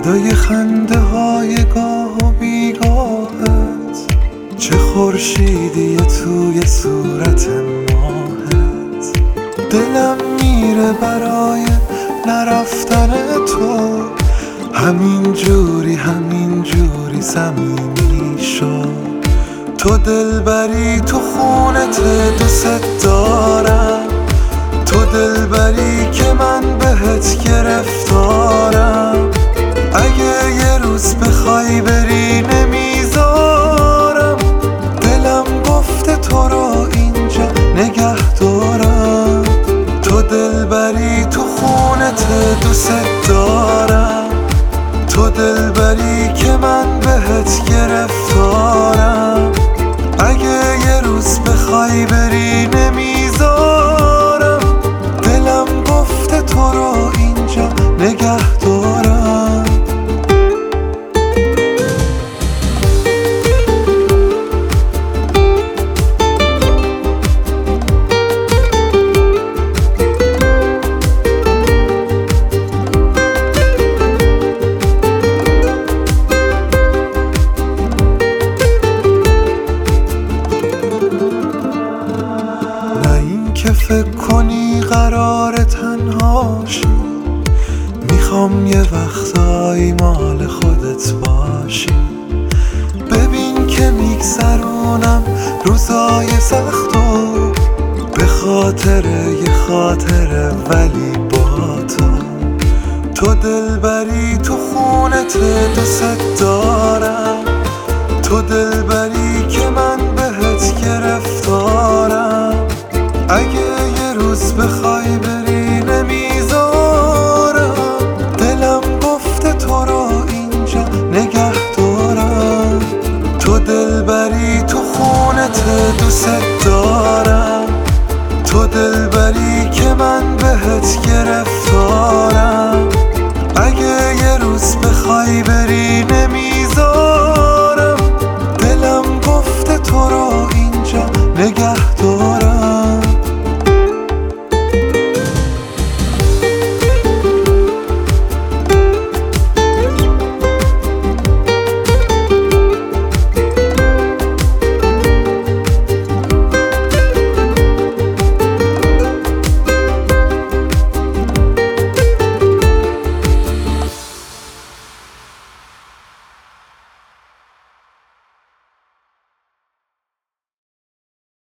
صدای خنده های گاه و بیگاهت، چه خورشیدی توی صورت ماهت. دلم میره برای نرفتن تو، همین جوری صمیمی شد. تو دلبری تو خونت دوست دارم، تو دلبری که من بهت گرفتارم. اگه یه روز بخوای بری نمیذارم، دلم گفته تو رو اینجا نگه دارم. تو دلبری تو خونت دوست دارم، تو دلبری که من بهت گرفتارم. اگه یه روز بخوای بری نمیذارم، دلم گفته تو رو اینجا نگه دارم. که فکر کنی قرار تنهاشی، میخوام یه وقتایی مال خودت باشی. ببین که میگذرونم روزای سختو، به خاطر یه خاطره ولی با تو. تو دلبری تو خونت دوست دارم، تو دلبری که من بهت گرفتارم. اگه یه روز بخوای بری نمیذارم، دلم گفته تو رو اینجا نگه دارم. تو دلبری تو خونت دوست دارم، تو دلبری که من بهت گرفتارم. اگه یه روز بخوای بری نمیذارم، دلم گفته تو رو اینجا نگه دارم.